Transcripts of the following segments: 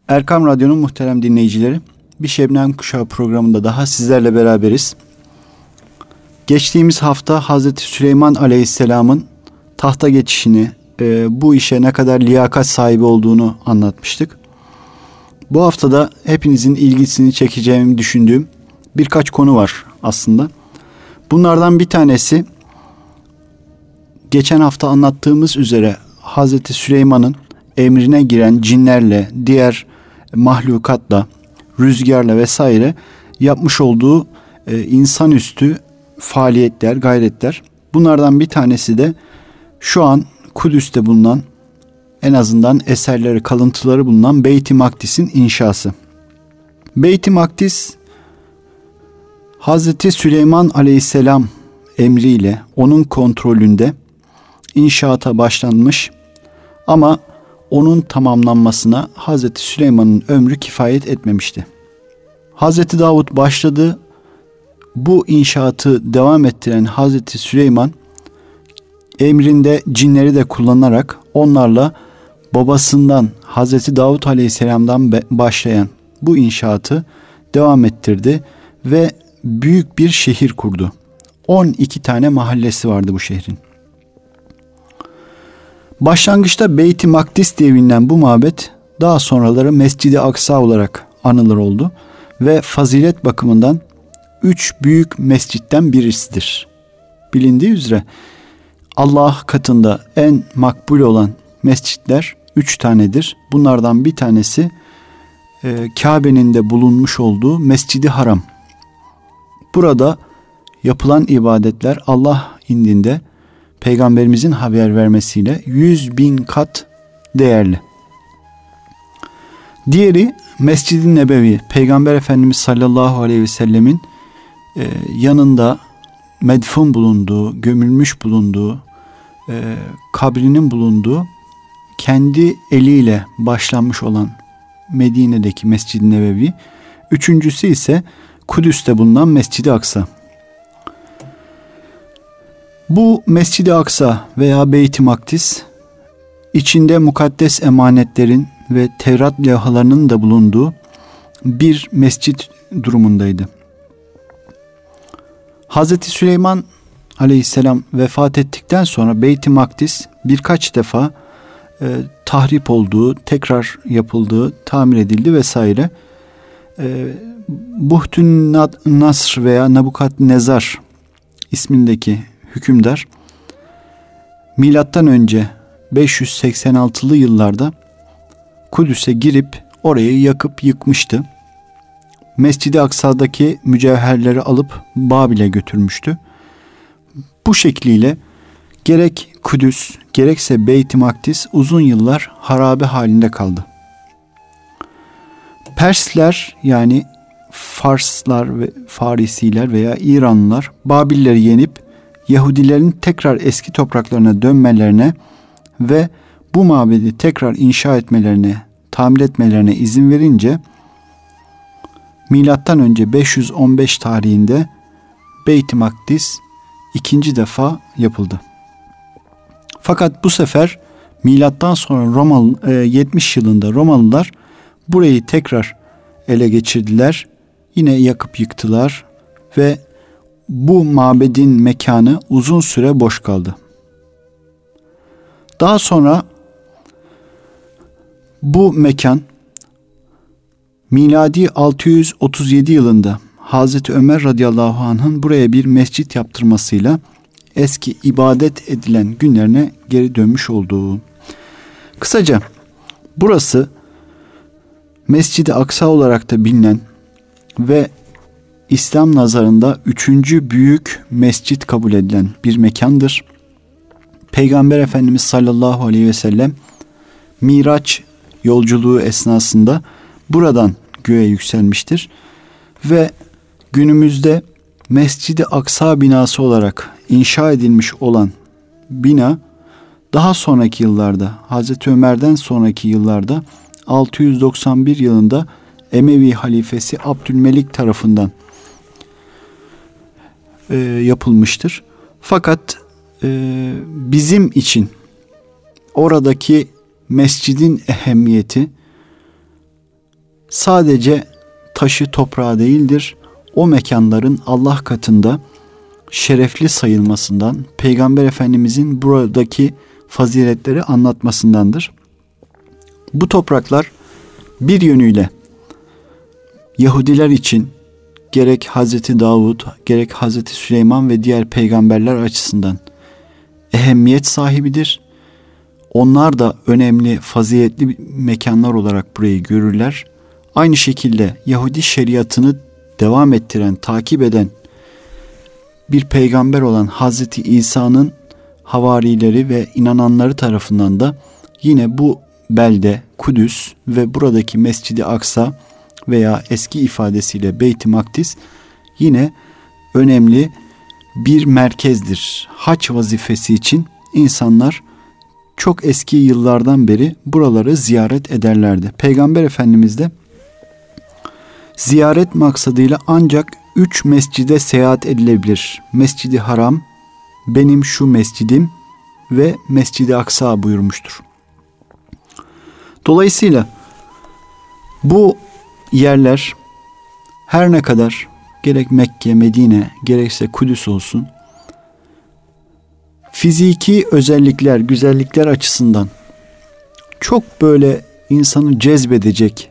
Erkam Radyo'nun muhterem dinleyicileri, bir Şebnem Kuşağı programında daha sizlerle beraberiz. Geçtiğimiz hafta Hazreti Süleyman Aleyhisselam'ın tahta geçişini, bu işe ne kadar liyakat sahibi olduğunu anlatmıştık. Bu hafta da hepinizin ilgisini çekeceğimi düşündüğüm birkaç konu var aslında. Bunlardan bir tanesi, geçen hafta anlattığımız üzere Hazreti Süleyman'ın emrine giren cinlerle, diğer mahlukatla, rüzgarla vesaire yapmış olduğu insanüstü faaliyetler, gayretler. Bunlardan bir tanesi de şu an Kudüs'te bulunan, en azından eserleri, kalıntıları bulunan Beyt-i Makdis'in inşası. Beyt-i Makdis, Hazreti Süleyman Aleyhisselam emriyle, onun kontrolünde inşaata başlanmış ama onun tamamlanmasına Hazreti Süleyman'ın ömrü kifayet etmemişti. Hazreti Davud başladı. Bu inşaatı devam ettiren Hazreti Süleyman emrinde cinleri de kullanarak onlarla babasından Hazreti Davud Aleyhisselam'dan başlayan bu inşaatı devam ettirdi ve büyük bir şehir kurdu. 12 tane mahallesi vardı bu şehrin. Başlangıçta Beyt-i Makdis diye bilinen bu mabet daha sonraları Mescid-i Aksa olarak anılır oldu ve fazilet bakımından 3 büyük mescitten birisidir. Bilindiği üzere Allah katında en makbul olan mescitler 3 tanedir. Bunlardan bir tanesi Kabe'nin de bulunmuş olduğu Mescid-i Haram. Burada yapılan ibadetler Allah indinde Peygamberimizin haber vermesiyle 100.000 kat değerli. Diğeri Mescid-i Nebevi, Peygamber Efendimiz sallallahu aleyhi ve sellemin yanında medfun bulunduğu, gömülmüş bulunduğu, kabrinin bulunduğu, kendi eliyle başlanmış olan Medine'deki Mescid-i Nebevi. Üçüncüsü ise Kudüs'te bulunan Mescid-i Aksa. Bu Mescid-i Aksa veya Beyt-i Makdis, içinde mukaddes emanetlerin ve Tevrat levhalarının da bulunduğu bir mescit durumundaydı. Hazreti Süleyman Aleyhisselam vefat ettikten sonra Beyt-i Makdis birkaç defa tahrip olduğu, tekrar yapıldığı, tamir edildi vesaire. Buhtün Nasr veya Nabukadnezar ismindeki hükümdar milattan önce 586'lı yıllarda Kudüs'e girip orayı yakıp yıkmıştı. Mescid-i Aksa'daki mücevherleri alıp Babil'e götürmüştü. Bu şekliyle gerek Kudüs gerekse Beyt-i Makdis uzun yıllar harabe halinde kaldı. Persler, yani Farslar ve Farisiler veya İranlılar Babilleri yenip Yahudilerin tekrar eski topraklarına dönmelerine ve bu mabedi tekrar inşa etmelerine, tamir etmelerine izin verince milattan önce 515 tarihinde Beyt-i Makdis ikinci defa yapıldı. Fakat bu sefer milattan sonra 70 yılında Romalılar burayı tekrar ele geçirdiler. Yine yakıp yıktılar ve bu mabedin mekanı uzun süre boş kaldı. Daha sonra bu mekan miladi 637 yılında Hazreti Ömer radıyallahu anh'ın buraya bir mescit yaptırmasıyla eski ibadet edilen günlerine geri dönmüş olduğu. Kısaca burası Mescid-i Aksa olarak da bilinen ve İslam nazarında 3. büyük mescit kabul edilen bir mekandır. Peygamber Efendimiz sallallahu aleyhi ve sellem Miraç yolculuğu esnasında buradan göğe yükselmiştir. Ve günümüzde Mescid-i Aksa binası olarak inşa edilmiş olan bina daha sonraki yıllarda, Hazreti Ömer'den sonraki yıllarda 691 yılında Emevi halifesi Abdülmelik tarafından yapılmıştır. Fakat bizim için oradaki mescidin ehemmiyeti sadece taşı toprağı değildir. O mekanların Allah katında şerefli sayılmasından, Peygamber Efendimizin buradaki faziletleri anlatmasındandır. Bu topraklar bir yönüyle Yahudiler için gerek Hazreti Davud, gerek Hazreti Süleyman ve diğer peygamberler açısından ehemmiyet sahibidir. Onlar da önemli, faziletli mekanlar olarak burayı görürler. Aynı şekilde Yahudi şeriatını devam ettiren, takip eden bir peygamber olan Hazreti İsa'nın havarileri ve inananları tarafından da yine bu belde Kudüs ve buradaki Mescid-i Aksa veya eski ifadesiyle Beyt-i Makdis yine önemli bir merkezdir. Hac vazifesi için insanlar çok eski yıllardan beri buraları ziyaret ederlerdi. Peygamber Efendimiz de ziyaret maksadıyla ancak 3 mescide seyahat edilebilir. Mescid-i Haram, benim şu mescidim ve Mescid-i Aksa buyurmuştur. Dolayısıyla bu yerler her ne kadar gerek Mekke, Medine, gerekse Kudüs olsun, fiziki özellikler, güzellikler açısından çok böyle insanı cezbedecek,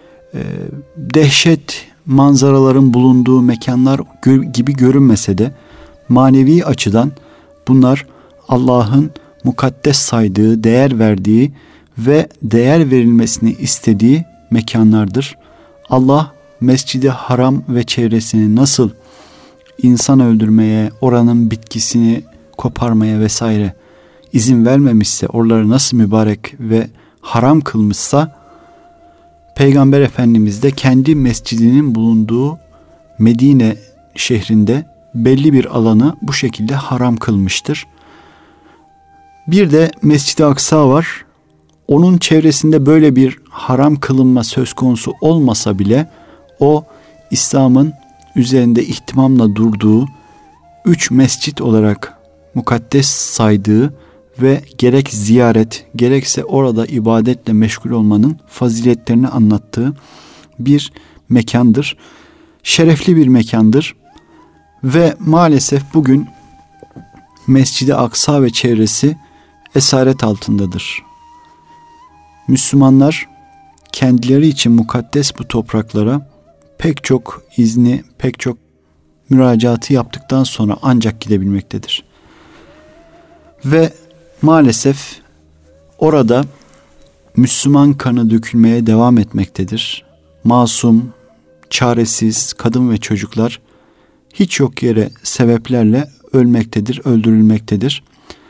dehşet manzaraların bulunduğu mekanlar gibi görünmese de manevi açıdan bunlar Allah'ın mukaddes saydığı, değer verdiği ve değer verilmesini istediği mekanlardır. Allah Mescid-i Haram ve çevresini nasıl insan öldürmeye, oranın bitkisini koparmaya vesaire izin vermemişse, oraları nasıl mübarek ve haram kılmışsa, Peygamber Efendimiz de kendi mescidinin bulunduğu Medine şehrinde belli bir alanı bu şekilde haram kılmıştır. Bir de Mescid-i Aksa var. Onun çevresinde böyle bir haram kılınma söz konusu olmasa bile o İslam'ın üzerinde ihtimamla durduğu 3 mescit olarak mukaddes saydığı ve gerek ziyaret gerekse orada ibadetle meşgul olmanın faziletlerini anlattığı bir mekandır. Şerefli bir mekandır. Ve maalesef bugün Mescid-i Aksa ve çevresi esaret altındadır. Müslümanlar kendileri için mukaddes bu topraklara pek çok izni, pek çok müracaatı yaptıktan sonra ancak gidebilmektedir. Ve maalesef orada Müslüman kanı dökülmeye devam etmektedir. Masum, çaresiz kadın ve çocuklar hiç yok yere sebeplerle ölmektedir, öldürülmektedir.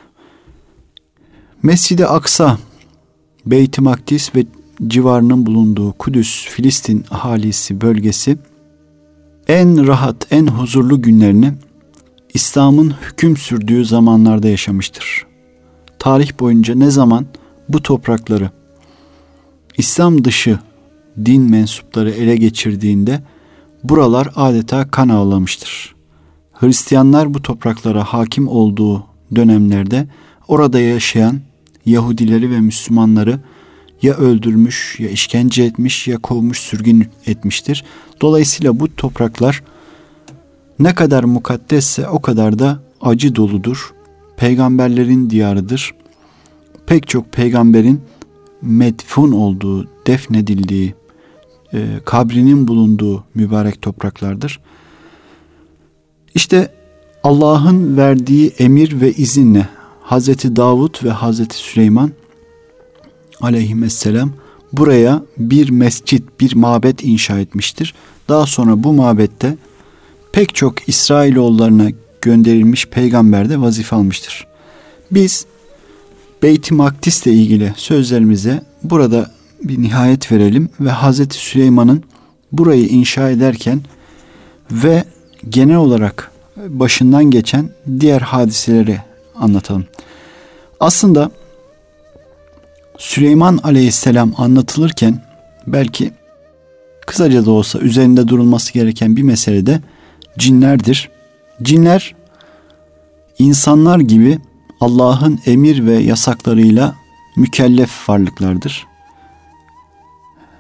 Mescid-i Aksa, Beyt-i Makdis ve civarının bulunduğu Kudüs, Filistin ahalisi bölgesi en rahat, en huzurlu günlerini İslam'ın hüküm sürdüğü zamanlarda yaşamıştır. Tarih boyunca ne zaman bu toprakları İslam dışı din mensupları ele geçirdiğinde buralar adeta kan ağlamıştır. Hristiyanlar bu topraklara hakim olduğu dönemlerde orada yaşayan Yahudileri ve Müslümanları ya öldürmüş, ya işkence etmiş, ya kovmuş, sürgün etmiştir. Dolayısıyla bu topraklar ne kadar mukaddesse o kadar da acı doludur. Peygamberlerin diyarıdır. Pek çok peygamberin medfun olduğu, defnedildiği, kabrinin bulunduğu mübarek topraklardır. İşte Allah'ın verdiği emir ve izinle Hazreti Davud ve Hazreti Süleyman aleyhisselam buraya bir mescit, bir mabet inşa etmiştir. Daha sonra bu mabette pek çok İsrailoğullarına gönderilmiş peygamber de vazife almıştır. Biz Beyt-i Makdis ile ilgili sözlerimize burada bir nihayet verelim ve Hazreti Süleyman'ın burayı inşa ederken ve genel olarak başından geçen diğer hadiseleri anlatalım. Aslında Süleyman Aleyhisselam anlatılırken belki kısaca da olsa üzerinde durulması gereken bir mesele de cinlerdir. Cinler insanlar gibi Allah'ın emir ve yasaklarıyla mükellef varlıklardır.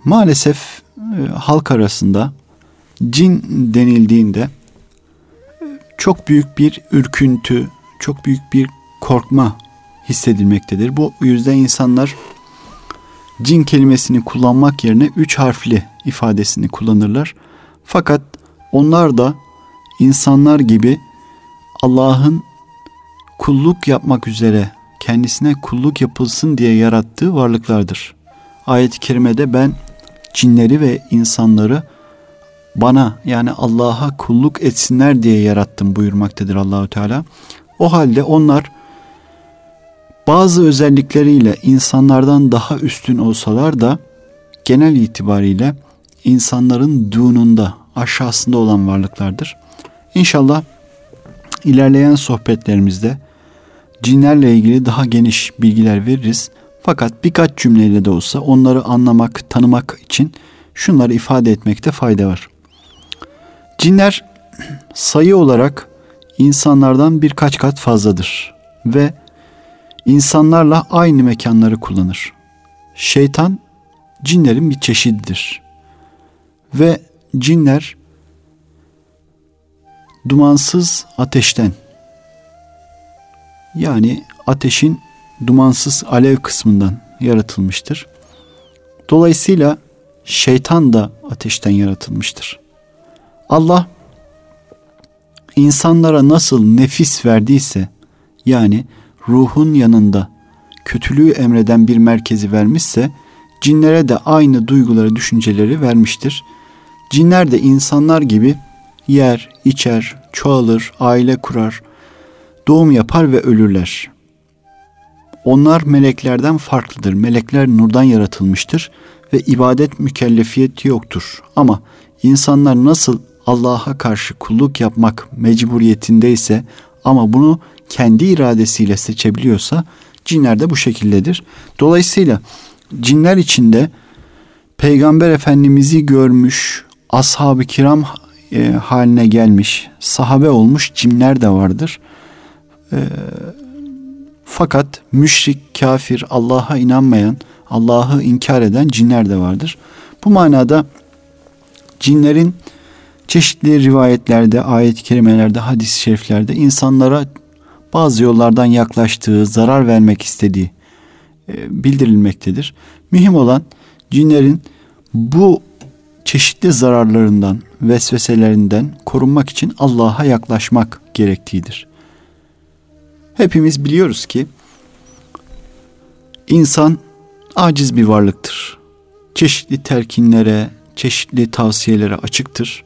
Maalesef halk arasında cin denildiğinde çok büyük bir ürküntü, çok büyük bir korkma hissedilmektedir. Bu yüzden insanlar cin kelimesini kullanmak yerine 3 harfli ifadesini kullanırlar. Fakat onlar da insanlar gibi Allah'ın kulluk yapmak üzere kendisine kulluk yapılsın diye yarattığı varlıklardır. Ayet-i kerimede ben cinleri ve insanları bana yani Allah'a kulluk etsinler diye yarattım buyurmaktadır Allahu Teala. O halde onlar bazı özellikleriyle insanlardan daha üstün olsalar da genel itibariyle insanların dununda, aşağısında olan varlıklardır. İnşallah ilerleyen sohbetlerimizde cinlerle ilgili daha geniş bilgiler veririz. Fakat birkaç cümleyle de olsa onları anlamak, tanımak için şunları ifade etmekte fayda var. Cinler sayı olarak insanlardan birkaç kat fazladır ve insanlarla aynı mekanları kullanır. Şeytan cinlerin bir çeşididir ve cinler dumansız ateşten, yani ateşin dumansız alev kısmından yaratılmıştır. Dolayısıyla şeytan da ateşten yaratılmıştır. Allah insanlara nasıl nefis verdiyse, yani ruhun yanında kötülüğü emreden bir merkezi vermişse, cinlere de aynı duyguları, düşünceleri vermiştir. Cinler de insanlar gibi yer, içer, çoğalır, aile kurar, doğum yapar ve ölürler. Onlar meleklerden farklıdır. Melekler nurdan yaratılmıştır ve ibadet mükellefiyeti yoktur. Ama insanlar nasıl Allah'a karşı kulluk yapmak mecburiyetindeyse ama bunu kendi iradesiyle seçebiliyorsa cinler de bu şekildedir. Dolayısıyla cinler içinde Peygamber Efendimiz'i görmüş, ashab-ı kiram haline gelmiş, sahabe olmuş cinler de vardır. Fakat müşrik, kafir, Allah'a inanmayan, Allah'ı inkar eden cinler de vardır. Bu manada cinlerin çeşitli rivayetlerde, ayet-i kerimelerde, hadis-i şeriflerde insanlara bazı yollardan yaklaştığı, zarar vermek istediği bildirilmektedir. Mühim olan cinlerin bu çeşitli zararlarından, vesveselerinden korunmak için Allah'a yaklaşmak gerektiğidir. Hepimiz biliyoruz ki insan aciz bir varlıktır. Çeşitli telkinlere, çeşitli tavsiyelere açıktır.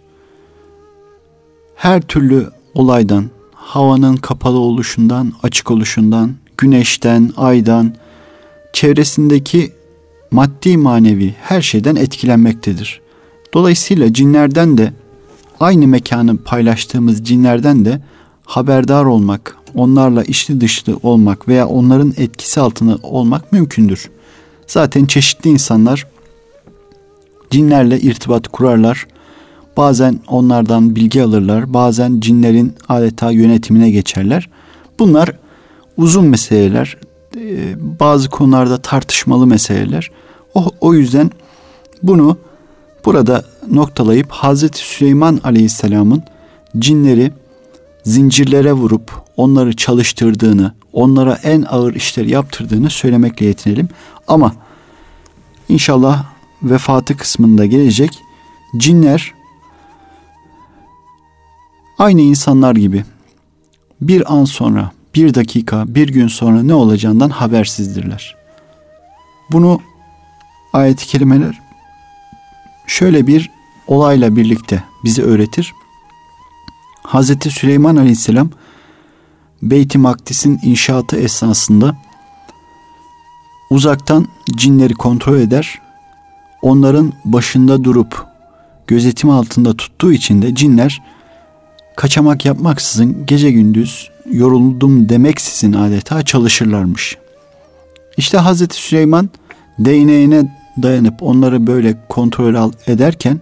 Her türlü olaydan, havanın kapalı oluşundan, açık oluşundan, güneşten, aydan, çevresindeki maddi manevi her şeyden etkilenmektedir. Dolayısıyla cinlerden de, aynı mekanı paylaştığımız cinlerden de haberdar olmak, onlarla içli dışlı olmak veya onların etkisi altında olmak mümkündür. Zaten çeşitli insanlar cinlerle irtibat kurarlar. Bazen onlardan bilgi alırlar. Bazen cinlerin adeta yönetimine geçerler. Bunlar uzun meseleler. Bazı konularda tartışmalı meseleler. O yüzden bunu burada noktalayıp Hazreti Süleyman Aleyhisselam'ın cinleri zincirlere vurup onları çalıştırdığını, onlara en ağır işleri yaptırdığını söylemekle yetinelim. Ama inşallah vefatı kısmında gelecek, cinler aynı insanlar gibi bir an sonra, bir dakika, bir gün sonra ne olacağından habersizdirler. Bunu ayet-i kerimeler şöyle bir olayla birlikte bize öğretir. Hazreti Süleyman Aleyhisselam Beyt-i Makdis'in inşaatı esnasında uzaktan cinleri kontrol eder. Onların başında durup gözetim altında tuttuğu için de cinler kaçamak yapmaksızın gece gündüz yoruldum demeksizin adeta çalışırlarmış. İşte Hazreti Süleyman değneğine dayanıp onları böyle kontrol ederken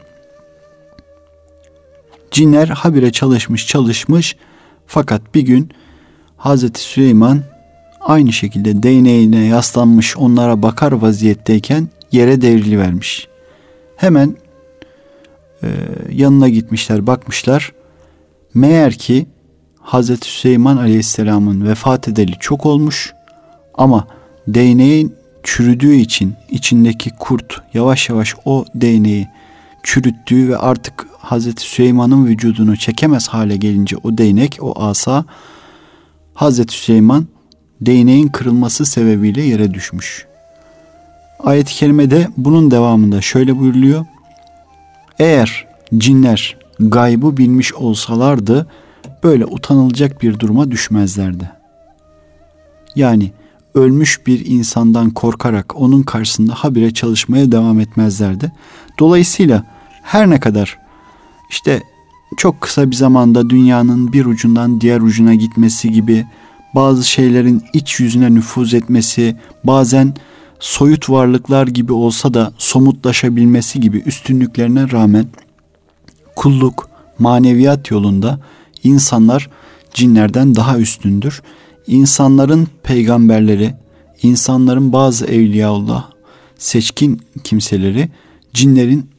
cinler habire çalışmış fakat bir gün Hazreti Süleyman aynı şekilde değneğine yaslanmış onlara bakar vaziyetteyken yere devrilivermiş. Hemen yanına gitmişler, bakmışlar. Meğer ki Hazreti Süleyman Aleyhisselam'ın vefat edeli çok olmuş ama değneğin çürüdüğü için içindeki kurt yavaş yavaş o değneği çürüttüğü ve artık Hazreti Süleyman'ın vücudunu çekemez hale gelince o değnek, o asa, Hazreti Süleyman değneğin kırılması sebebiyle yere düşmüş. Ayet-i kerimede bunun devamında şöyle buyuruluyor. Eğer cinler gaybı bilmiş olsalardı böyle utanılacak bir duruma düşmezlerdi. Yani ölmüş bir insandan korkarak onun karşısında habire çalışmaya devam etmezlerdi. Dolayısıyla her ne kadar işte çok kısa bir zamanda dünyanın bir ucundan diğer ucuna gitmesi gibi bazı şeylerin iç yüzüne nüfuz etmesi, bazen soyut varlıklar gibi olsa da somutlaşabilmesi gibi üstünlüklerine rağmen kulluk, maneviyat yolunda insanlar cinlerden daha üstündür. İnsanların peygamberleri, insanların bazı evliyaullah, seçkin kimseleri cinlerin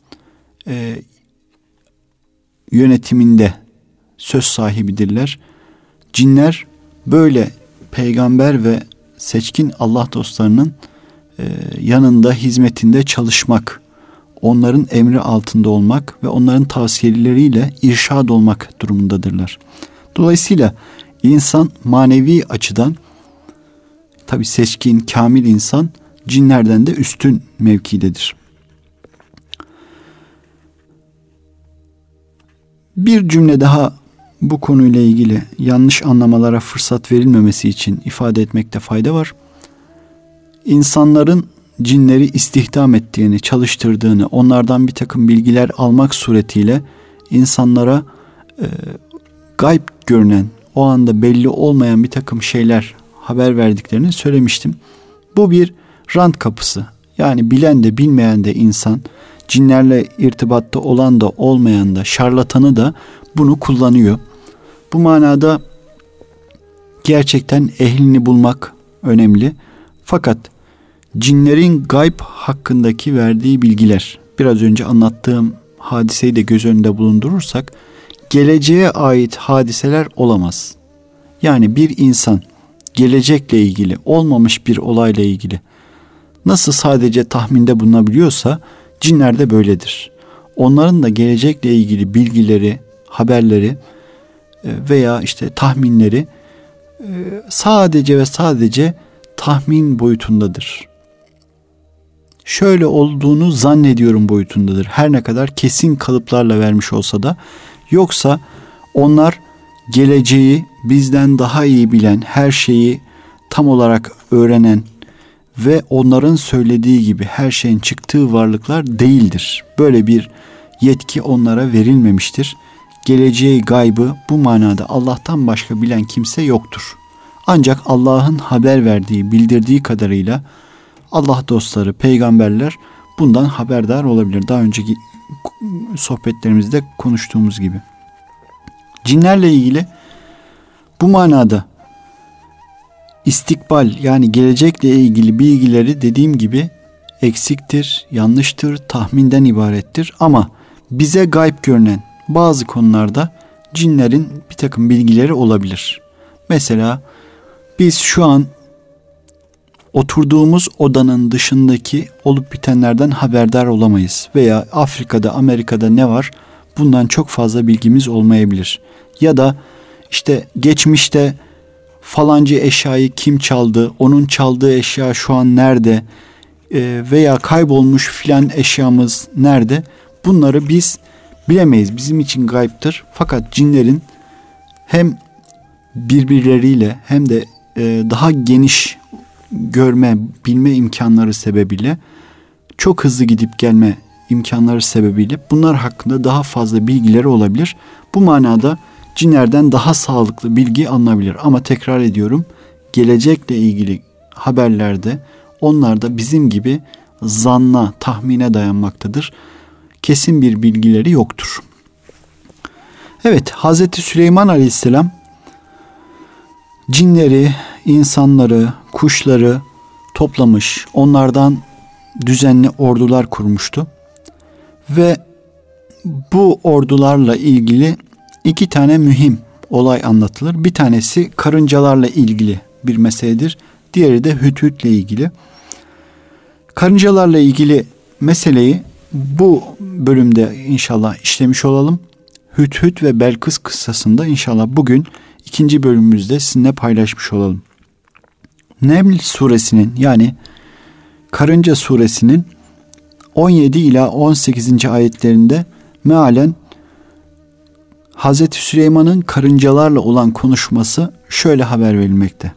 yönetiminde söz sahibidirler. Cinler böyle peygamber ve seçkin Allah dostlarının yanında, hizmetinde çalışmak, onların emri altında olmak ve onların tavsiyeleriyle irşad olmak durumundadırlar. Dolayısıyla insan manevi açıdan tabi seçkin, kamil insan cinlerden de üstün mevkidedir. Bir cümle daha bu konuyla ilgili yanlış anlamalara fırsat verilmemesi için ifade etmekte fayda var. İnsanların cinleri istihdam ettiğini, çalıştırdığını, onlardan bir takım bilgiler almak suretiyle insanlara gayb görünen, o anda belli olmayan bir takım şeyler haber verdiklerini söylemiştim. Bu bir rant kapısı. Yani bilen de bilmeyen de insan, cinlerle irtibatta olan da olmayan da, şarlatanı da bunu kullanıyor. Bu manada gerçekten ehlini bulmak önemli. Fakat cinlerin gayb hakkındaki verdiği bilgiler, biraz önce anlattığım hadiseyi de göz önünde bulundurursak, geleceğe ait hadiseler olamaz. Yani bir insan gelecekle ilgili, olmamış bir olayla ilgili nasıl sadece tahminde bulunabiliyorsa, cinler de böyledir. Onların da gelecekle ilgili bilgileri, haberleri veya işte tahminleri sadece ve sadece tahmin boyutundadır. Şöyle olduğunu zannediyorum boyutundadır. Her ne kadar kesin kalıplarla vermiş olsa da, yoksa onlar geleceği bizden daha iyi bilen, her şeyi tam olarak öğrenen ve onların söylediği gibi her şeyin çıktığı varlıklar değildir. Böyle bir yetki onlara verilmemiştir. Geleceği, gaybı bu manada Allah'tan başka bilen kimse yoktur. Ancak Allah'ın haber verdiği, bildirdiği kadarıyla Allah dostları, peygamberler bundan haberdar olabilir. Daha önceki sohbetlerimizde konuştuğumuz gibi. Cinlerle ilgili bu manada istikbal, yani gelecekle ilgili bilgileri dediğim gibi eksiktir, yanlıştır, tahminden ibarettir. Ama bize gayb görünen bazı konularda cinlerin bir takım bilgileri olabilir. Mesela biz şu an oturduğumuz odanın dışındaki olup bitenlerden haberdar olamayız. Veya Afrika'da, Amerika'da ne var? Bundan çok fazla bilgimiz olmayabilir. Ya da işte geçmişte falanca eşyayı kim çaldı, onun çaldığı eşya şu an nerede veya kaybolmuş filan eşyamız nerede? Bunları biz bilemeyiz. Bizim için gayiptir. Fakat cinlerin hem birbirleriyle hem de daha geniş görme, bilme imkanları sebebiyle, çok hızlı gidip gelme imkanları sebebiyle bunlar hakkında daha fazla bilgileri olabilir. Bu manada cinlerden daha sağlıklı bilgi alınabilir. Ama tekrar ediyorum, gelecekle ilgili haberlerde onlar da bizim gibi zanna, tahmine dayanmaktadır. Kesin bir bilgileri yoktur. Evet, Hazreti Süleyman Aleyhisselam cinleri, insanları, kuşları toplamış, onlardan düzenli ordular kurmuştu. Ve bu ordularla ilgili iki tane mühim olay anlatılır. Bir tanesi karıncalarla ilgili bir meseledir. Diğeri de Hüdhüd'le ilgili. Karıncalarla ilgili meseleyi bu bölümde inşallah işlemiş olalım. Hüdhüd ve Belkıs kıssasında inşallah bugün ikinci bölümümüzde sizinle paylaşmış olalım. Neml suresinin yani Karınca suresinin 17 ila 18. ayetlerinde mealen Hazreti Süleyman'ın karıncalarla olan konuşması şöyle haber verilmekte.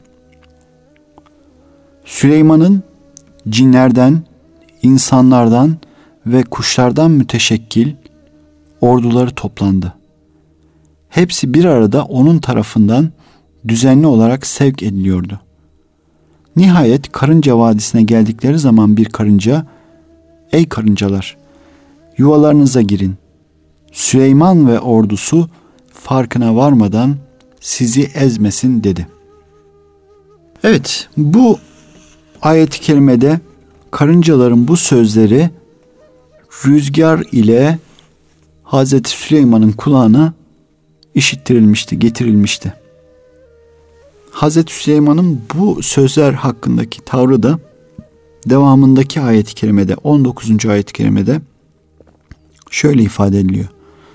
Süleyman'ın cinlerden, insanlardan ve kuşlardan müteşekkil orduları toplandı. Hepsi bir arada onun tarafından düzenli olarak sevk ediliyordu. Nihayet Karınca Vadisi'ne geldikleri zaman bir karınca, "Ey karıncalar, yuvalarınıza girin. Süleyman ve ordusu farkına varmadan sizi ezmesin" dedi. Evet, bu ayet-i kerimede karıncaların bu sözleri rüzgar ile Hazreti Süleyman'ın kulağına işittirilmişti, getirilmişti. Hazreti Süleyman'ın bu sözler hakkındaki tavrı da devamındaki ayet-i kerimede, 19. ayet-i kerimede şöyle ifade ediliyor.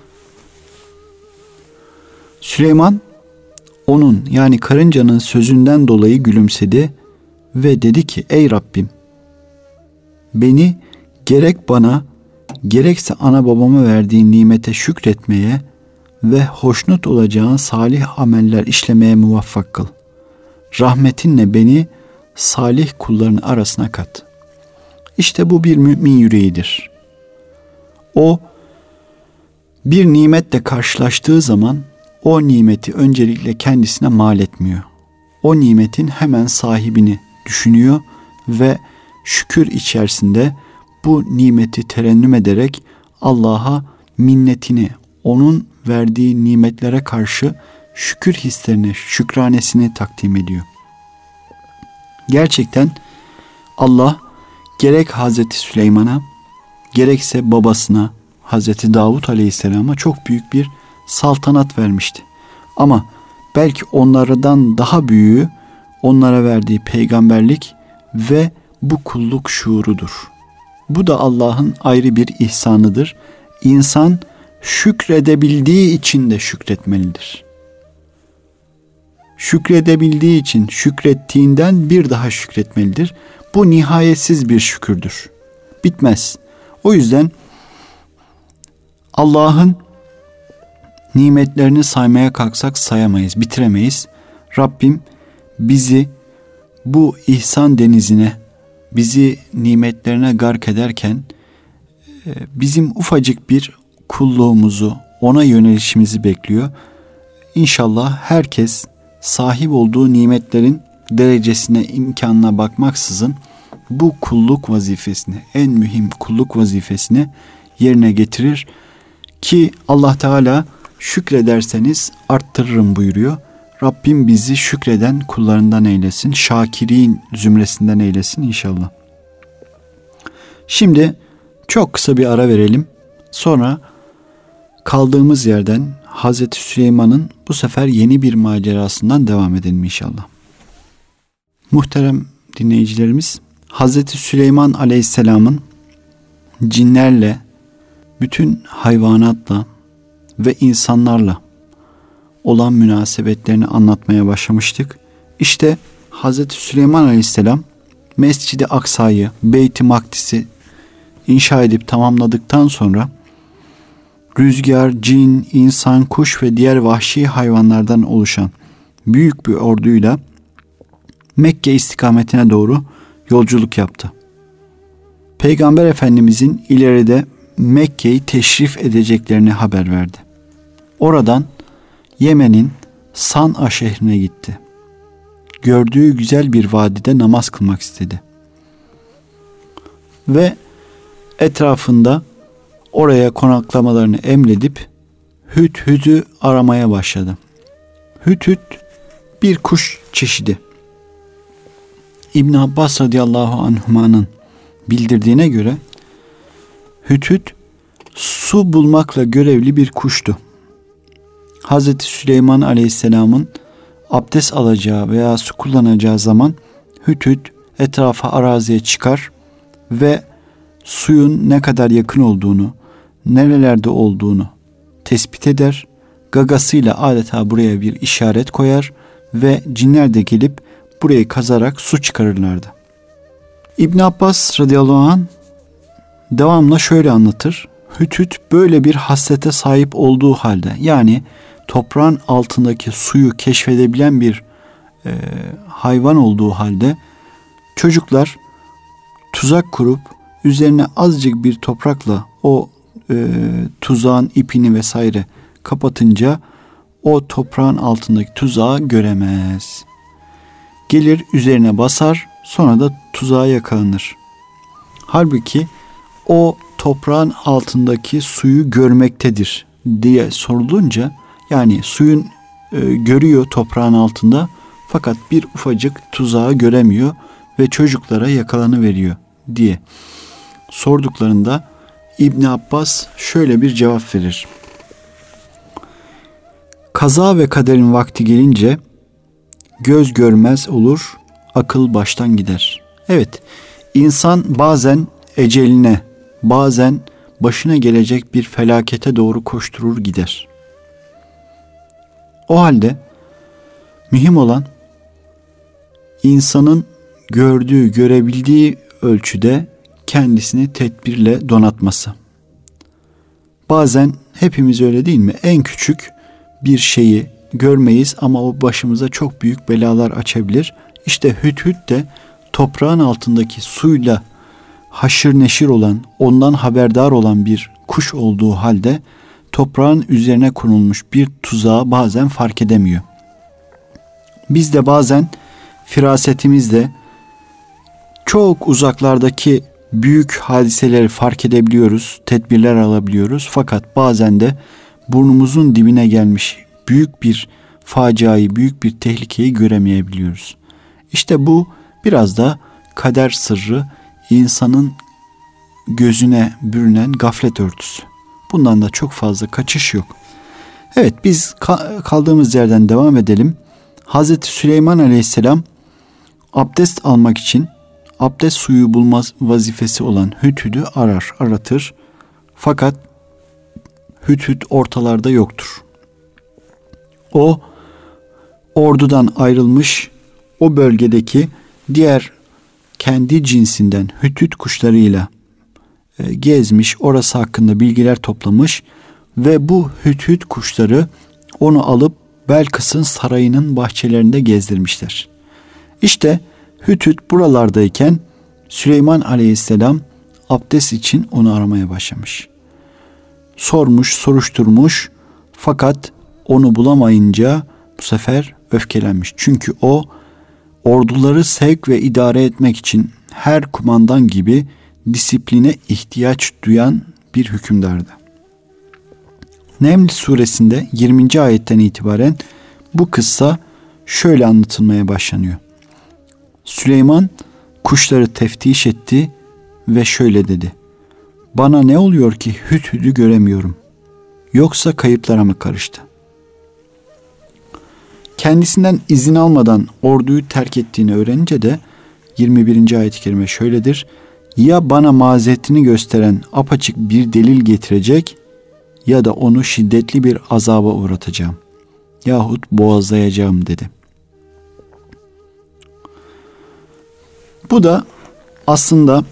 Süleyman onun yani karıncanın sözünden dolayı gülümsedi ve dedi ki: "Ey Rabbim, beni gerek bana gerekse ana babama verdiğin nimete şükretmeye ve hoşnut olacağın salih ameller işlemeye muvaffak kıl. Rahmetinle beni salih kulların arasına kat." İşte bu bir mümin yüreğidir. O bir nimetle karşılaştığı zaman o nimeti öncelikle kendisine mal etmiyor. O nimetin hemen sahibini düşünüyor ve şükür içerisinde bu nimeti terennüm ederek Allah'a minnetini, onun verdiği nimetlere karşı şükür hislerini, şükranesini takdim ediyor. Gerçekten Allah gerek Hazreti Süleyman'a gerekse babasına Hazreti Davud Aleyhisselam'a çok büyük bir saltanat vermişti. Ama belki onlardan daha büyüğü onlara verdiği peygamberlik ve bu kulluk şuurudur. Bu da Allah'ın ayrı bir ihsanıdır. İnsan şükredebildiği için de şükretmelidir. Şükredebildiği için şükrettiğinden bir daha şükretmelidir. Bu nihayetsiz bir şükürdür. Bitmez. O yüzden Allah'ın nimetlerini saymaya kalksak sayamayız, bitiremeyiz. Rabbim bizi bu ihsan denizine, bizi nimetlerine gark ederken bizim ufacık bir kulluğumuzu, ona yönelişimizi bekliyor. İnşallah herkes sahip olduğu nimetlerin derecesine, imkanına bakmaksızın bu kulluk vazifesini, en mühim kulluk vazifesini yerine getirir ki Allah Teala şükrederseniz arttırırım buyuruyor. Rabbim bizi şükreden kullarından eylesin, şakirin zümresinden eylesin inşallah. Şimdi çok kısa bir ara verelim. Sonra kaldığımız yerden Hazreti Süleyman'ın bu sefer yeni bir macerasından devam edelim inşallah. Muhterem dinleyicilerimiz, Hazreti Süleyman Aleyhisselam'ın cinlerle, bütün hayvanatla ve insanlarla olan münasebetlerini anlatmaya başlamıştık. İşte Hazreti Süleyman Aleyhisselam Mescid-i Aksa'yı, Beyt-i Makdis'i inşa edip tamamladıktan sonra rüzgar, cin, insan, kuş ve diğer vahşi hayvanlardan oluşan büyük bir orduyla Mekke istikametine doğru yolculuk yaptı. Peygamber Efendimizin ileride Mekke'yi teşrif edeceklerini haber verdi. Oradan Yemen'in San'a şehrine gitti. Gördüğü güzel bir vadide namaz kılmak istedi. Ve etrafında oraya konaklamalarını emredip Hüdhüd'ü aramaya başladı. Hüdhüd bir kuş çeşidi. İbn Abbas radıyallahu anhuma'nın bildirdiğine göre Hüdhüd su bulmakla görevli bir kuştu. Hazreti Süleyman Aleyhisselam'ın abdest alacağı veya su kullanacağı zaman Hüdhüd etrafa, araziye çıkar ve suyun ne kadar yakın olduğunu, nerelerde olduğunu tespit eder. Gagasıyla adeta buraya bir işaret koyar ve cinler de gelip burayı kazarak su çıkarırlardı. İbn Abbas radıyallahu anh devamla şöyle anlatır. Hüdhüd böyle bir hasrete sahip olduğu halde, yani toprağın altındaki suyu keşfedebilen bir hayvan olduğu halde, çocuklar tuzak kurup üzerine azıcık bir toprakla o tuzağın ipini vesaire kapatınca o toprağın altındaki tuzağı göremez. Gelir üzerine basar, sonra da tuzağa yakalanır. Halbuki o toprağın altındaki suyu görmektedir diye sorulunca, yani suyun görüyor toprağın altında fakat bir ufacık tuzağı göremiyor ve çocuklara yakalanıveriyor diye sorduklarında İbn Abbas şöyle bir cevap verir. Kaza ve kaderin vakti gelince göz görmez olur, akıl baştan gider. Evet, insan bazen eceline, bazen başına gelecek bir felakete doğru koşturur gider. O halde mühim olan insanın gördüğü, görebildiği ölçüde kendisini tedbirle donatması. Bazen hepimiz öyle değil mi? En küçük bir şeyi görmeyiz ama o başımıza çok büyük belalar açabilir. İşte Hüdhüd de toprağın altındaki suyla haşır neşir olan, ondan haberdar olan bir kuş olduğu halde toprağın üzerine konulmuş bir tuzağı bazen fark edemiyor. Biz de bazen firasetimizle çok uzaklardaki büyük hadiseleri fark edebiliyoruz, tedbirler alabiliyoruz. Fakat bazen de burnumuzun dibine gelmiş büyük bir faciayı, büyük bir tehlikeyi göremeyebiliyoruz. İşte bu biraz da kader sırrı, insanın gözüne bürünen gaflet örtüsü. Bundan da çok fazla kaçış yok. Evet, biz kaldığımız yerden devam edelim. Hazreti Süleyman Aleyhisselam abdest almak için abdest suyu bulma vazifesi olan Hüdhüd'ü aratır. Fakat Hüdhüd ortalarda yoktur. O ordudan ayrılmış, o bölgedeki diğer kendi cinsinden hüdhüd kuşlarıyla gezmiş, orası hakkında bilgiler toplamış ve bu hüdhüd kuşları onu alıp Belkıs'ın sarayının bahçelerinde gezdirmişler. İşte Hüdhüd buralardayken Süleyman Aleyhisselam abdest için onu aramaya başlamış. Sormuş, soruşturmuş fakat onu bulamayınca bu sefer öfkelenmiş. Çünkü o orduları sevk ve idare etmek için her kumandan gibi disipline ihtiyaç duyan bir hükümdardı. Neml suresinde 20. ayetten itibaren bu kıssa şöyle anlatılmaya başlanıyor. Süleyman kuşları teftiş etti ve şöyle dedi. Bana ne oluyor ki Hüdhüd'ü göremiyorum? Yoksa kayıplara mı karıştı? Kendisinden izin almadan orduyu terk ettiğini öğrenince de 21. ayet-i kerime şöyledir. Ya bana mazeretini gösteren apaçık bir delil getirecek ya da onu şiddetli bir azaba uğratacağım yahut boğazlayacağım dedi. Bu da aslında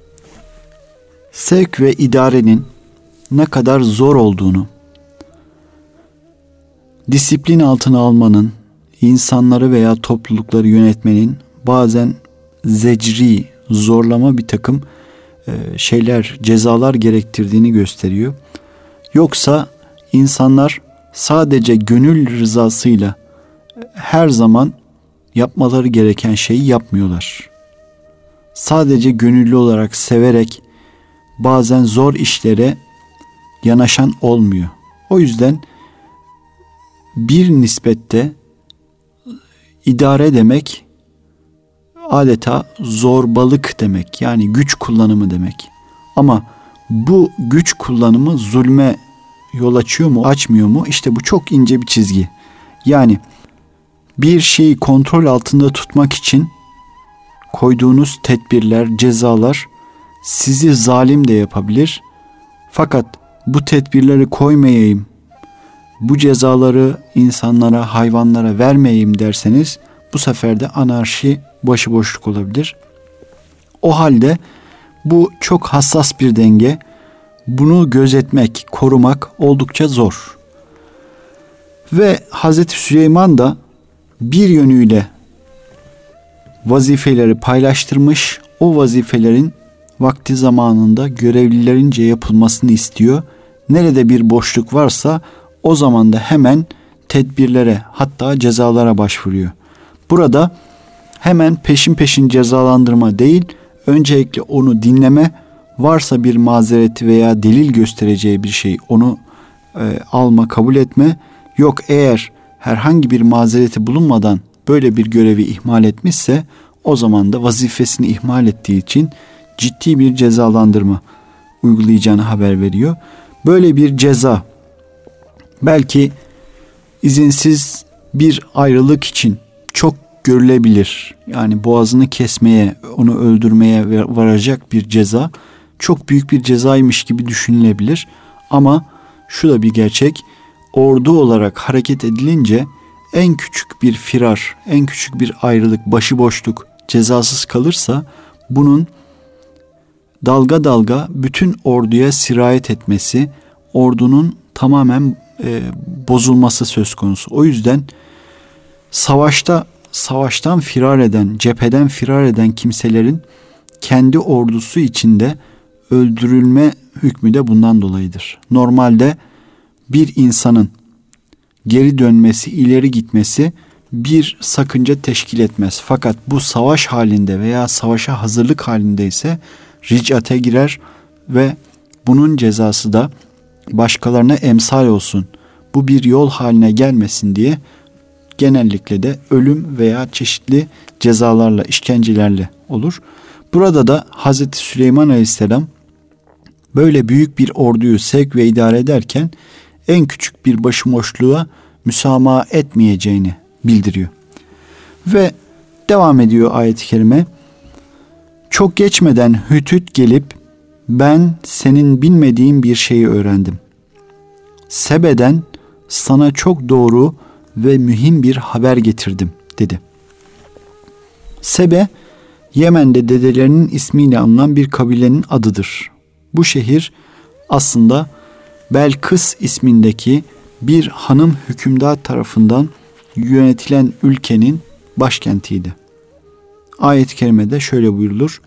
sevk ve idarenin ne kadar zor olduğunu, disiplin altına almanın, insanları veya toplulukları yönetmenin bazen zecri, zorlama bir takım cezalar gerektirdiğini gösteriyor. Yoksa insanlar sadece gönül rızasıyla her zaman yapmaları gereken şeyi yapmıyorlar. Sadece gönüllü olarak severek bazen zor işlere yanaşan olmuyor. O yüzden bir nispette idare demek adeta zorbalık demek, yani güç kullanımı demek. Ama Bu güç kullanımı zulme yol açıyor mu, açmıyor mu? İşte bu çok ince bir çizgi. Yani bir şeyi kontrol altında tutmak için koyduğunuz tedbirler, cezalar sizi zalim de yapabilir. Fakat bu tedbirleri koymayayım, bu cezaları insanlara, hayvanlara vermeyeyim derseniz bu sefer de anarşi, başıboşluk olabilir. O halde bu çok hassas bir denge. Bunu gözetmek, korumak oldukça zor. Ve Hazreti Süleyman da bir yönüyle vazifeleri paylaştırmış, o vazifelerin vakti zamanında görevlilerince yapılmasını istiyor. Nerede bir boşluk varsa o zaman da hemen tedbirlere, hatta cezalara başvuruyor. Burada hemen peşin peşin cezalandırma değil, öncelikle onu dinleme, varsa bir mazereti veya delil göstereceği bir şey onu alma, kabul etme. Yok, eğer herhangi bir mazereti bulunmadan böyle bir görevi ihmal etmişse o zaman da vazifesini ihmal ettiği için ciddi bir cezalandırma uygulayacağını haber veriyor. Böyle bir ceza belki izinsiz bir ayrılık için çok görülebilir. Yani boğazını kesmeye, onu öldürmeye varacak bir ceza çok büyük bir cezaymış gibi düşünülebilir. Ama şu da bir gerçek, ordu olarak hareket edilince en küçük bir firar, en küçük bir ayrılık, başıboşluk cezasız kalırsa bunun dalga dalga bütün orduya sirayet etmesi, ordunun tamamen bozulması söz konusu. O yüzden savaştan firar eden, cepheden firar eden kimselerin kendi ordusu içinde öldürülme hükmü de bundan dolayıdır. Normalde bir insanın geri dönmesi, ileri gitmesi bir sakınca teşkil etmez. Fakat bu savaş halinde veya savaşa hazırlık halinde ise ricate girer ve bunun cezası da başkalarına emsal olsun, bu bir yol haline gelmesin diye genellikle de ölüm veya çeşitli cezalarla, işkencelerle olur. Burada da Hazreti Süleyman Aleyhisselam böyle büyük bir orduyu sevk ve idare ederken en küçük bir başıboşluğa müsamaha etmeyeceğini bildiriyor. Ve devam ediyor ayet-i kerime. Çok geçmeden Hüdhüd gelip ben senin bilmediğin bir şeyi öğrendim. Sebe'den sana çok doğru ve mühim bir haber getirdim dedi. Sebe, Yemen'de dedelerinin ismiyle anılan bir kabilenin adıdır. Bu şehir aslında Belkıs ismindeki bir hanım hükümdar tarafından yönetilen ülkenin başkentiydi. Ayet-i kerimede şöyle buyurulur.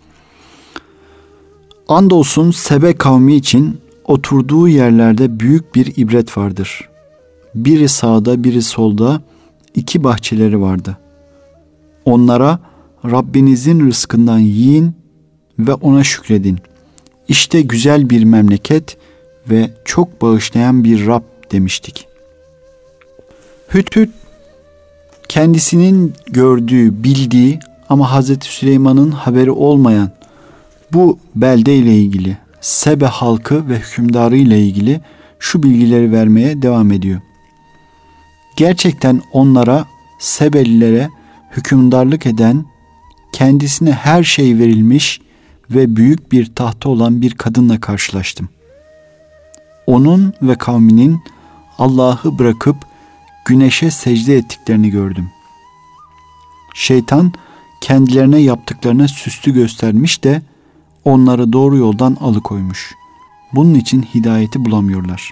Andolsun Sebe kavmi için oturduğu yerlerde büyük bir ibret vardır. Biri sağda, biri solda 2 bahçeleri vardı. Onlara Rabbinizin rızkından yiyin ve ona şükredin. İşte güzel bir memleket ve çok bağışlayan bir Rab demiştik. Hüdhüd kendisinin gördüğü, bildiği ama Hazreti Süleyman'ın haberi olmayan bu belde ile ilgili, Sebe halkı ve hükümdarı ile ilgili şu bilgileri vermeye devam ediyor. Gerçekten onlara, Sebelilere hükümdarlık eden, kendisine her şey verilmiş ve büyük bir tahtı olan bir kadınla karşılaştım. Onun ve kavminin Allah'ı bırakıp güneşe secde ettiklerini gördüm. Şeytan kendilerine yaptıklarına süslü göstermiş de onları doğru yoldan alıkoymuş. Bunun için hidayeti bulamıyorlar.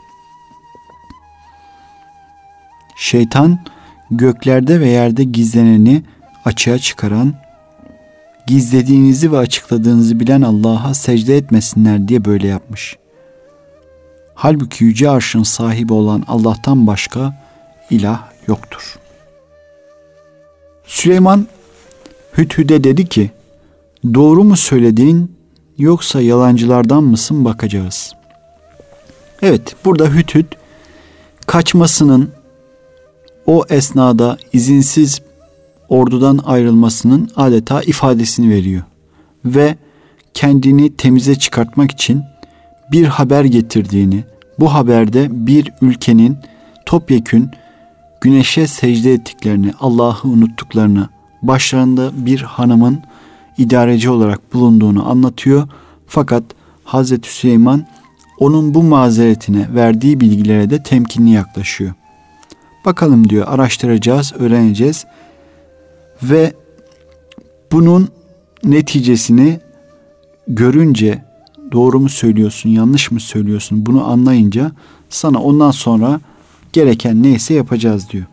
Şeytan göklerde ve yerde gizleneni açığa çıkaran, gizlediğinizi ve açıkladığınızı bilen Allah'a secde etmesinler diye böyle yapmış. Halbuki yüce arşın sahibi olan Allah'tan başka ilah yoktur. Süleyman Hüdhüd'e dedi ki, doğru mu söylediğin yoksa yalancılardan mısın bakacağız. Evet, burada Hüdhüd kaçmasının, o esnada izinsiz ordudan ayrılmasının adeta ifadesini veriyor. Ve kendini temize çıkartmak için bir haber getirdiğini, bu haberde bir ülkenin topyekün güneşe secde ettiklerini, Allah'ı unuttuklarını, başlarında bir hanımın idareci olarak bulunduğunu anlatıyor. Fakat Hazreti Süleyman onun bu mazeretine verdiği bilgilere de temkinli yaklaşıyor. Bakalım diyor, araştıracağız, öğreneceğiz ve bunun neticesini görünce, doğru mu söylüyorsun, yanlış mı söylüyorsun, bunu anlayınca sana ondan sonra gereken neyse yapacağız diyor.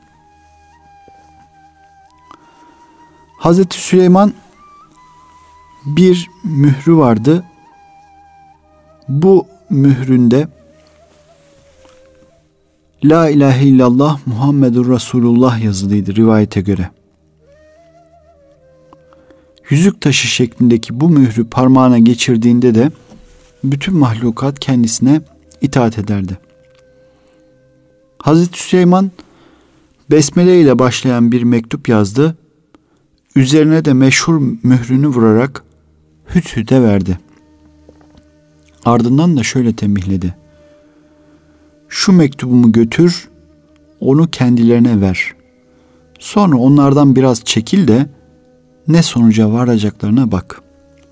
Hazreti Süleyman bir mührü vardı. Bu mühründe La ilahe illallah Muhammedur Resulullah yazılıydı rivayete göre. Yüzük taşı şeklindeki bu mührü parmağına geçirdiğinde de bütün mahlukat kendisine itaat ederdi. Hazreti Süleyman besmele ile başlayan bir mektup yazdı. Üzerine de meşhur mührünü vurarak Hüdhüd'e verdi. Ardından da şöyle tembihledi. Şu mektubumu götür, onu kendilerine ver. Sonra onlardan biraz çekil de ne sonuca varacaklarına bak.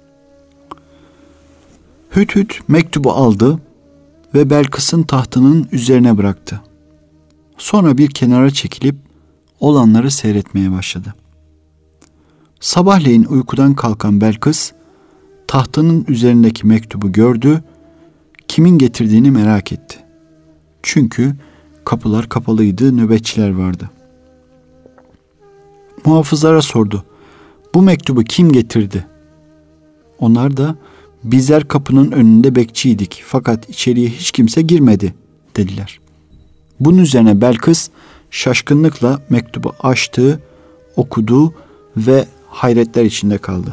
Hüdhüd mektubu aldı ve Belkıs'ın tahtının üzerine bıraktı. Sonra bir kenara çekilip olanları seyretmeye başladı. Sabahleyin uykudan kalkan Belkıs, tahtının üzerindeki mektubu gördü, kimin getirdiğini merak etti. Çünkü kapılar kapalıydı, nöbetçiler vardı. Muhafızlara sordu, bu mektubu kim getirdi? Onlar da, bizler kapının önünde bekçiydik fakat içeriye hiç kimse girmedi dediler. Bunun üzerine Belkıs şaşkınlıkla mektubu açtı, okudu ve hayretler içinde kaldı.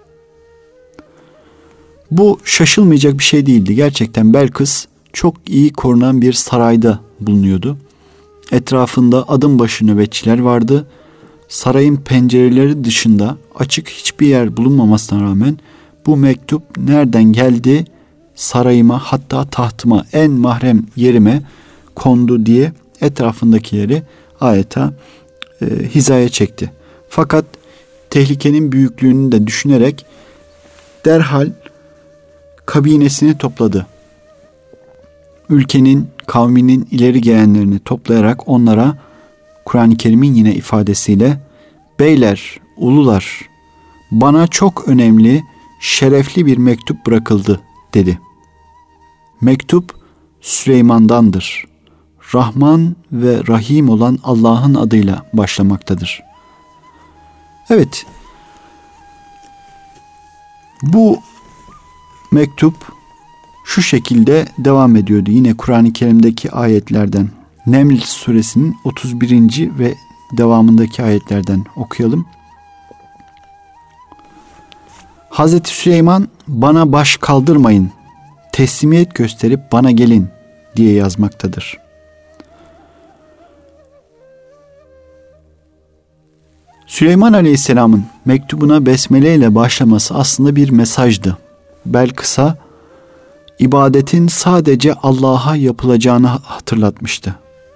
Bu şaşılmayacak bir şey değildi. Gerçekten Belkıs çok iyi korunan bir sarayda bulunuyordu. Etrafında adım başı nöbetçiler vardı. Sarayın pencereleri dışında açık hiçbir yer bulunmamasına rağmen bu mektup nereden geldi sarayıma, hatta tahtıma, en mahrem yerime kondu diye etrafındakileri adeta hizaya çekti. Fakat tehlikenin büyüklüğünü de düşünerek derhal kabinesini topladı. Ülkenin, kavminin ileri gelenlerini toplayarak onlara Kur'an-ı Kerim'in yine ifadesiyle beyler, ulular, bana çok önemli, şerefli bir mektup bırakıldı dedi. Mektup Süleyman'dandır. Rahman ve Rahim olan Allah'ın adıyla başlamaktadır. Evet, bu mektup şu şekilde devam ediyordu. Yine Kur'an-ı Kerim'deki ayetlerden, Neml suresinin 31. ve devamındaki ayetlerden okuyalım. Hazreti Süleyman, bana baş kaldırmayın, teslimiyet gösterip bana gelin diye yazmaktadır. Süleyman Aleyhisselam'ın mektubuna besmele ile başlaması aslında bir mesajdı. Belkıs'a ibadetin sadece Allah'a yapılacağını hatırlatmıştı.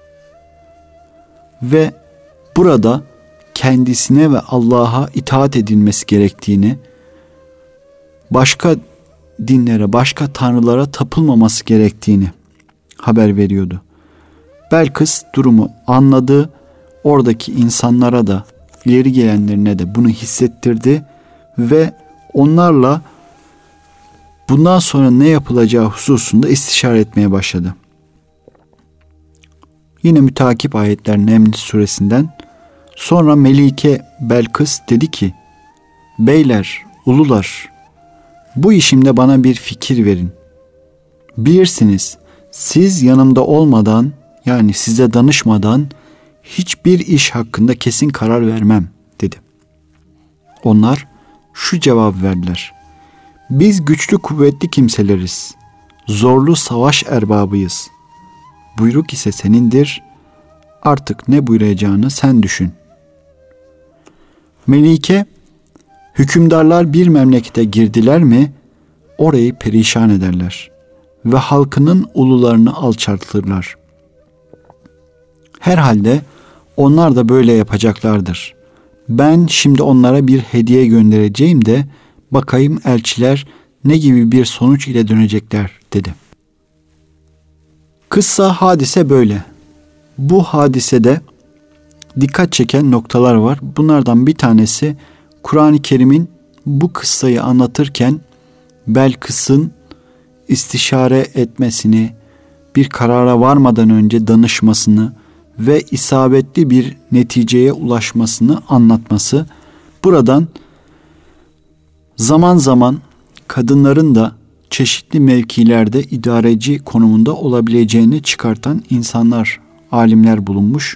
Ve burada kendisine ve Allah'a itaat edilmesi gerektiğini, başka dinlere, başka tanrılara tapılmaması gerektiğini haber veriyordu. Belkıs durumu anladı, oradaki insanlara da, ileri gelenlerine de bunu hissettirdi ve onlarla bundan sonra ne yapılacağı hususunda istişare etmeye başladı. Yine mütakip ayetler Neml suresinden. Sonra Melike Belkıs dedi ki, beyler, ulular, bu işimde bana bir fikir verin. Bilirsiniz, siz yanımda olmadan, yani size danışmadan hiçbir iş hakkında kesin karar vermem dedi. Onlar şu cevap verdiler. Biz güçlü kuvvetli kimseleriz. Zorlu savaş erbabıyız. Buyruk ise senindir. Artık ne buyuracağını sen düşün. Melike, hükümdarlar bir memlekete girdiler mi orayı perişan ederler ve halkının ulularını alçaltırlar. Herhalde onlar da böyle yapacaklardır. Ben şimdi onlara bir hediye göndereceğim de bakayım elçiler ne gibi bir sonuç ile dönecekler dedi. Kıssa hadise böyle. Bu hadisede dikkat çeken noktalar var. Bunlardan bir tanesi Kur'an-ı Kerim'in bu kıssayı anlatırken Belkıs'ın istişare etmesini, bir karara varmadan önce danışmasını ve isabetli bir neticeye ulaşmasını anlatması. Buradan zaman zaman kadınların da çeşitli mevkilerde idareci konumunda olabileceğini çıkartan insanlar, alimler bulunmuş.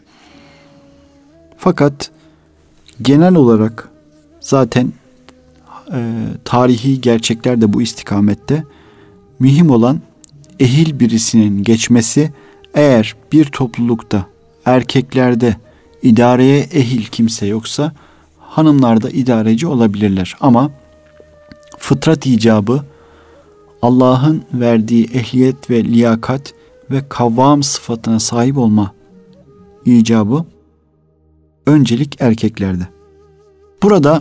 Fakat genel olarak zaten tarihi gerçekler de bu istikamette. Mühim olan ehil birisinin geçmesi. Eğer bir toplulukta erkeklerde idareye ehil kimse yoksa hanımlar da idareci olabilirler. Ama fıtrat icabı, Allah'ın verdiği ehliyet ve liyakat ve kavvam sıfatına sahip olma icabı öncelik erkeklerde. Burada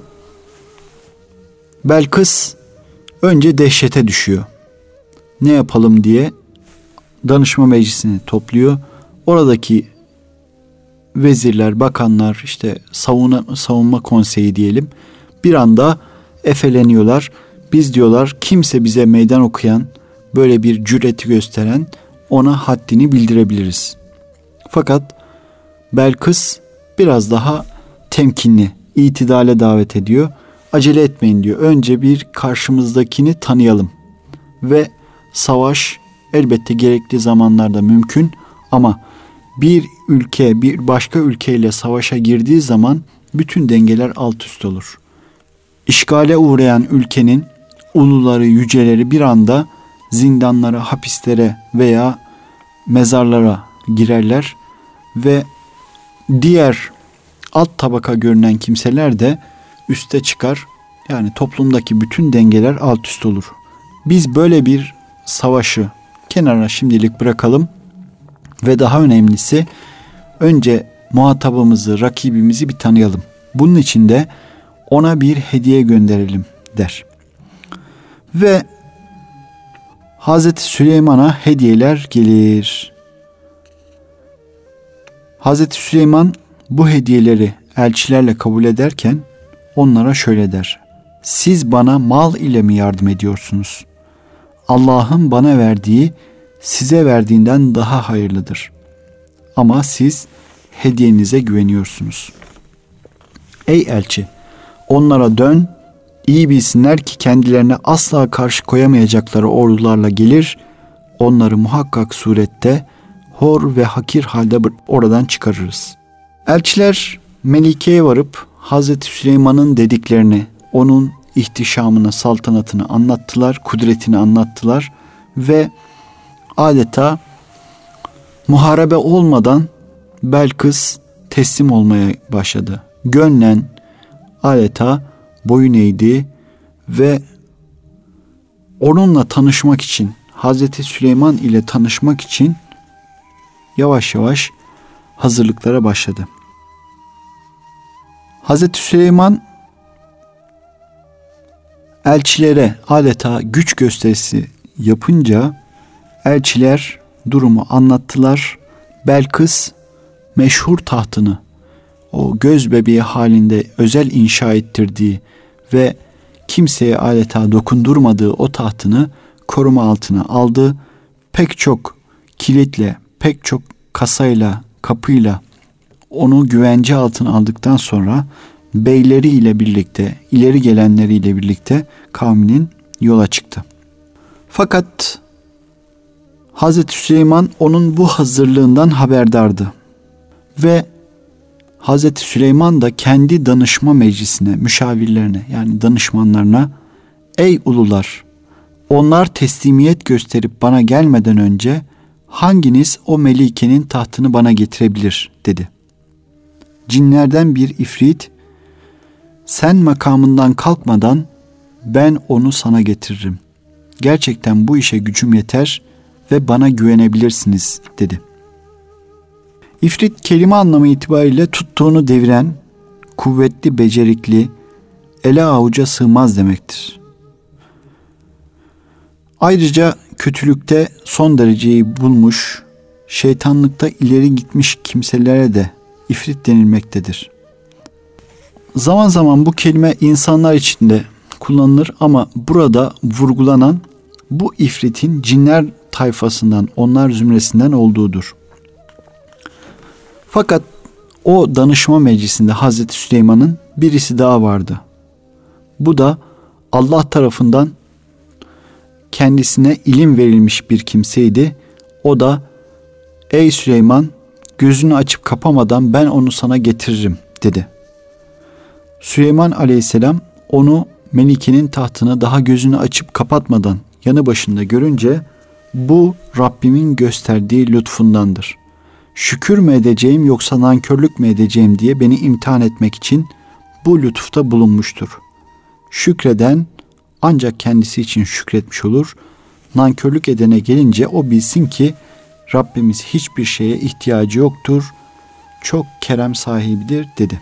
Belkıs önce dehşete düşüyor. Ne yapalım diye danışma meclisini topluyor. Oradaki vezirler, bakanlar, işte savunma konseyi diyelim, bir anda efeleniyorlar. Biz diyorlar kimse bize meydan okuyan, böyle bir cüreti gösteren ona haddini bildirebiliriz. Fakat Belkıs biraz daha temkinli, itidale davet ediyor. Acele etmeyin diyor. Önce bir karşımızdakini tanıyalım. Ve savaş elbette gerekli zamanlarda mümkün ama bir ülke bir başka ülkeyle savaşa girdiği zaman bütün dengeler alt üst olur. İşgale uğrayan ülkenin uluları, yüceleri bir anda zindanlara, hapislere veya mezarlara girerler ve diğer alt tabaka görünen kimseler de üste çıkar. Yani toplumdaki bütün dengeler alt üst olur. Biz böyle bir savaşı kenara şimdilik bırakalım ve daha önemlisi önce muhatabımızı, rakibimizi bir tanıyalım. Bunun için de ona bir hediye gönderelim der. Ve Hazreti Süleyman'a hediyeler gelir. Hazreti Süleyman bu hediyeleri elçilerle kabul ederken onlara şöyle der: siz bana mal ile mi yardım ediyorsunuz? Allah'ın bana verdiği size verdiğinden daha hayırlıdır. Ama siz hediyenize güveniyorsunuz. Ey elçi, onlara dön, iyi bilsinler ki kendilerine asla karşı koyamayacakları ordularla gelir, onları muhakkak surette hor ve hakir halde oradan çıkarırız. Elçiler Melike'ye varıp Hazreti Süleyman'ın dediklerini, onun ihtişamını, saltanatını anlattılar, kudretini anlattılar ve adeta muharebe olmadan Belkıs teslim olmaya başladı. Gönlen adeta boyun eğdi ve onunla tanışmak için, Hazreti Süleyman ile tanışmak için yavaş yavaş hazırlıklara başladı. Hazreti Süleyman elçilere adeta güç gösterisi yapınca elçiler durumu anlattılar. Belkıs meşhur tahtını, o göz bebeği halinde özel inşa ettirdiği ve kimseye adeta dokundurmadığı o tahtını koruma altına aldı. Pek çok kilitle, pek çok kasayla, kapıyla onu güvence altına aldıktan sonra beyleriyle birlikte, ileri gelenleriyle birlikte kavminin yola çıktı. Fakat Hazreti Süleyman onun bu hazırlığından haberdardı. Ve Hazreti Süleyman da kendi danışma meclisine, müşavirlerine yani danışmanlarına, ey ulular, onlar teslimiyet gösterip bana gelmeden önce hanginiz o melikenin tahtını bana getirebilir dedi. Cinlerden bir ifrit, sen makamından kalkmadan ben onu sana getiririm. Gerçekten bu işe gücüm yeter ve bana güvenebilirsiniz dedi. İfrit kelime anlamı itibariyle tuttuğunu deviren, kuvvetli, becerikli, ele avuca sığmaz demektir. Ayrıca kötülükte son dereceyi bulmuş, şeytanlıkta ileri gitmiş kimselere de ifrit denilmektedir. Zaman zaman bu kelime insanlar için de kullanılır ama burada vurgulanan bu ifritin cinler tayfasından, onlar zümresinden olduğudur. Fakat o danışma meclisinde Hazreti Süleyman'ın birisi daha vardı. Bu da Allah tarafından kendisine ilim verilmiş bir kimseydi. O da ey Süleyman, gözünü açıp kapamadan ben onu sana getiririm dedi. Süleyman aleyhisselam onu Melike'nin tahtına daha gözünü açıp kapatmadan yanı başında görünce bu Rabbimin gösterdiği lütfundandır. Şükür mü edeceğim yoksa nankörlük mü edeceğim diye beni imtihan etmek için bu lütufta bulunmuştur. Şükreden ancak kendisi için şükretmiş olur. Nankörlük edene gelince o bilsin ki Rabbimiz hiçbir şeye ihtiyacı yoktur. Çok kerem sahibidir dedi.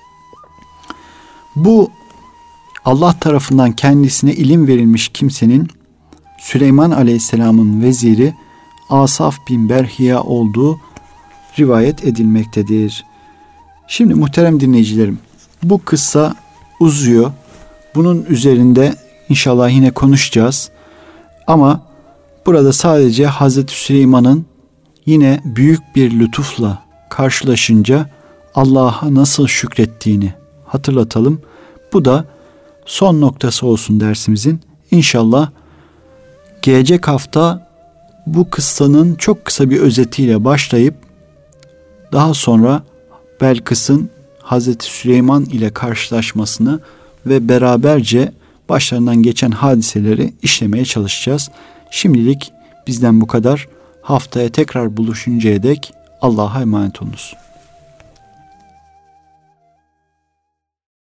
Bu Allah tarafından kendisine ilim verilmiş kimsenin Süleyman Aleyhisselam'ın veziri Asaf bin Berhiya olduğu rivayet edilmektedir. Şimdi muhterem dinleyicilerim, bu kıssa uzuyor. Bunun üzerinde inşallah yine konuşacağız. Ama burada sadece Hazreti Süleyman'ın yine büyük bir lütufla karşılaşınca Allah'a nasıl şükrettiğini hatırlatalım. Bu da son noktası olsun dersimizin. İnşallah gelecek hafta bu kıssanın çok kısa bir özetiyle başlayıp daha sonra Belkıs'ın Hazreti Süleyman ile karşılaşmasını ve beraberce başlarından geçen hadiseleri işlemeye çalışacağız. Şimdilik bizden bu kadar. Haftaya tekrar buluşuncaya dek Allah'a emanet olunuz.